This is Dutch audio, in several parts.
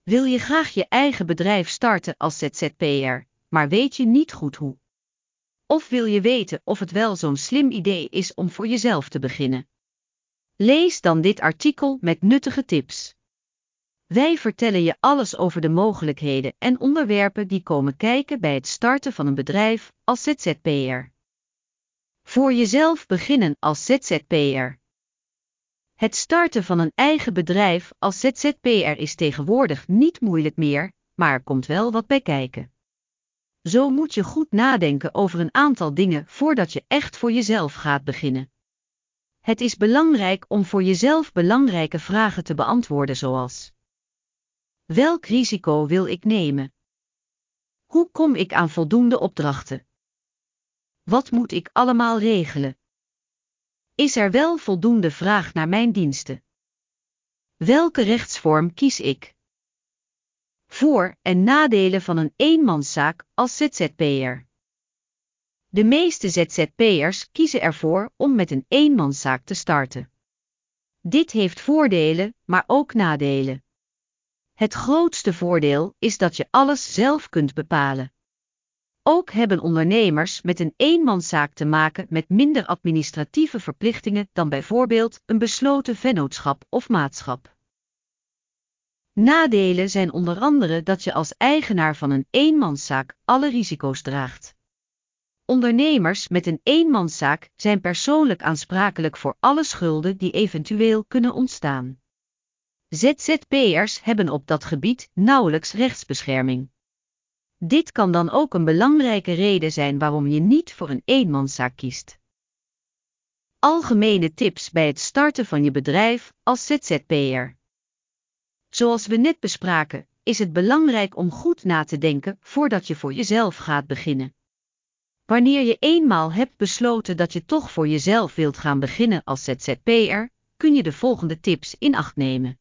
Wil je graag je eigen bedrijf starten als ZZP'er, maar weet je niet goed hoe? Of wil je weten of het wel zo'n slim idee is om voor jezelf te beginnen? Lees dan dit artikel met nuttige tips. Wij vertellen je alles over de mogelijkheden en onderwerpen die komen kijken bij het starten van een bedrijf als ZZP'er. Voor jezelf beginnen als ZZP'er. Het starten van een eigen bedrijf als ZZP'er is tegenwoordig niet moeilijk meer, maar er komt wel wat bij kijken. Zo moet je goed nadenken over een aantal dingen voordat je echt voor jezelf gaat beginnen. Het is belangrijk om voor jezelf belangrijke vragen te beantwoorden zoals: welk risico wil ik nemen? Hoe kom ik aan voldoende opdrachten? Wat moet ik allemaal regelen? Is er wel voldoende vraag naar mijn diensten? Welke rechtsvorm kies ik? Voor- en nadelen van een eenmanszaak als ZZP'er. De meeste ZZP'ers kiezen ervoor om met een eenmanszaak te starten. Dit heeft voordelen, maar ook nadelen. Het grootste voordeel is dat je alles zelf kunt bepalen. Ook hebben ondernemers met een eenmanszaak te maken met minder administratieve verplichtingen dan bijvoorbeeld een besloten vennootschap of maatschap. Nadelen zijn onder andere dat je als eigenaar van een eenmanszaak alle risico's draagt. Ondernemers met een eenmanszaak zijn persoonlijk aansprakelijk voor alle schulden die eventueel kunnen ontstaan. ZZP'ers hebben op dat gebied nauwelijks rechtsbescherming. Dit kan dan ook een belangrijke reden zijn waarom je niet voor een eenmanszaak kiest. Algemene tips bij het starten van je bedrijf als ZZP'er. Zoals we net bespraken, is het belangrijk om goed na te denken voordat je voor jezelf gaat beginnen. Wanneer je eenmaal hebt besloten dat je toch voor jezelf wilt gaan beginnen als ZZP'er, kun je de volgende tips in acht nemen.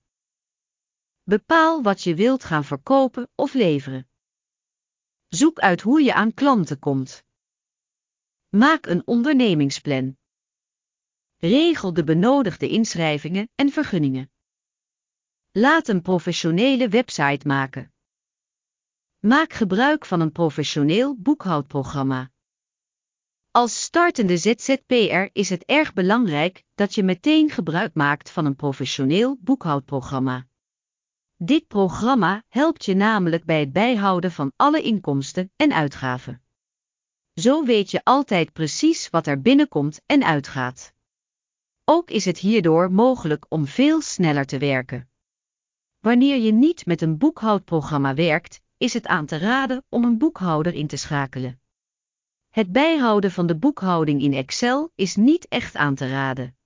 Bepaal wat je wilt gaan verkopen of leveren. Zoek uit hoe je aan klanten komt. Maak een ondernemingsplan. Regel de benodigde inschrijvingen en vergunningen. Laat een professionele website maken. Maak gebruik van een professioneel boekhoudprogramma. Als startende ZZP'er is het erg belangrijk dat je meteen gebruik maakt van een professioneel boekhoudprogramma. Dit programma helpt je namelijk bij het bijhouden van alle inkomsten en uitgaven. Zo weet je altijd precies wat er binnenkomt en uitgaat. Ook is het hierdoor mogelijk om veel sneller te werken. Wanneer je niet met een boekhoudprogramma werkt, is het aan te raden om een boekhouder in te schakelen. Het bijhouden van de boekhouding in Excel is niet echt aan te raden.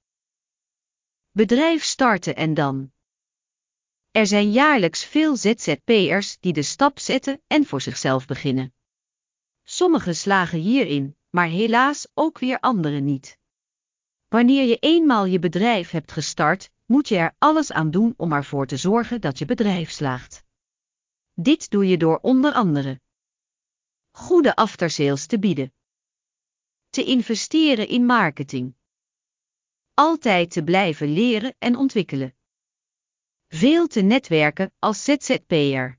Bedrijf starten en dan. Er zijn jaarlijks veel ZZP'ers die de stap zetten en voor zichzelf beginnen. Sommigen slagen hierin, maar helaas ook weer anderen niet. Wanneer je eenmaal je bedrijf hebt gestart, moet je er alles aan doen om ervoor te zorgen dat je bedrijf slaagt. Dit doe je door onder andere goede aftersales te bieden, te investeren in marketing, altijd te blijven leren en ontwikkelen, veel te netwerken als ZZP'er,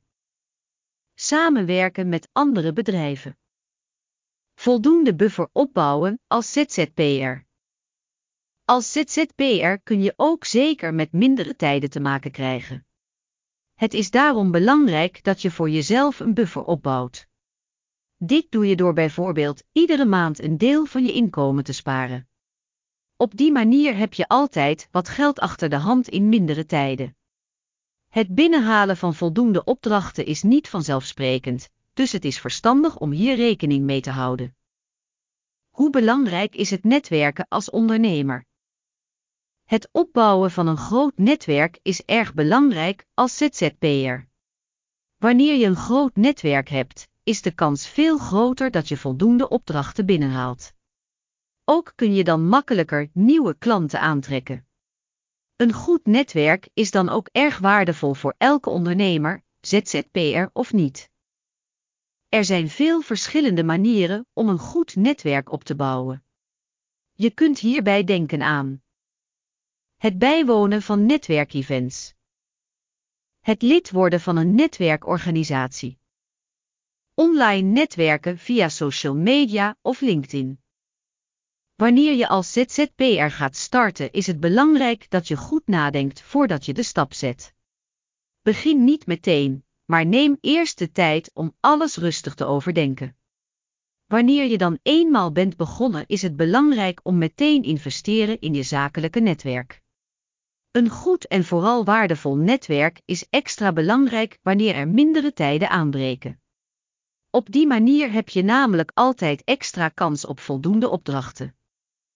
samenwerken met andere bedrijven, voldoende buffer opbouwen als ZZP'er. Als ZZP'er kun je ook zeker met mindere tijden te maken krijgen. Het is daarom belangrijk dat je voor jezelf een buffer opbouwt. Dit doe je door bijvoorbeeld iedere maand een deel van je inkomen te sparen. Op die manier heb je altijd wat geld achter de hand in mindere tijden. Het binnenhalen van voldoende opdrachten is niet vanzelfsprekend, dus het is verstandig om hier rekening mee te houden. Hoe belangrijk is het netwerken als ondernemer? Het opbouwen van een groot netwerk is erg belangrijk als ZZP'er. Wanneer je een groot netwerk hebt, is de kans veel groter dat je voldoende opdrachten binnenhaalt. Ook kun je dan makkelijker nieuwe klanten aantrekken. Een goed netwerk is dan ook erg waardevol voor elke ondernemer, ZZP'er of niet. Er zijn veel verschillende manieren om een goed netwerk op te bouwen. Je kunt hierbij denken aan het bijwonen van netwerkevents, Het lid worden van een netwerkorganisatie. Online netwerken via social media of LinkedIn. Wanneer je als ZZP'er gaat starten, is het belangrijk dat je goed nadenkt voordat je de stap zet. Begin niet meteen, maar neem eerst de tijd om alles rustig te overdenken. Wanneer je dan eenmaal bent begonnen, is het belangrijk om meteen investeren in je zakelijke netwerk. Een goed en vooral waardevol netwerk is extra belangrijk wanneer er mindere tijden aanbreken. Op die manier heb je namelijk altijd extra kans op voldoende opdrachten.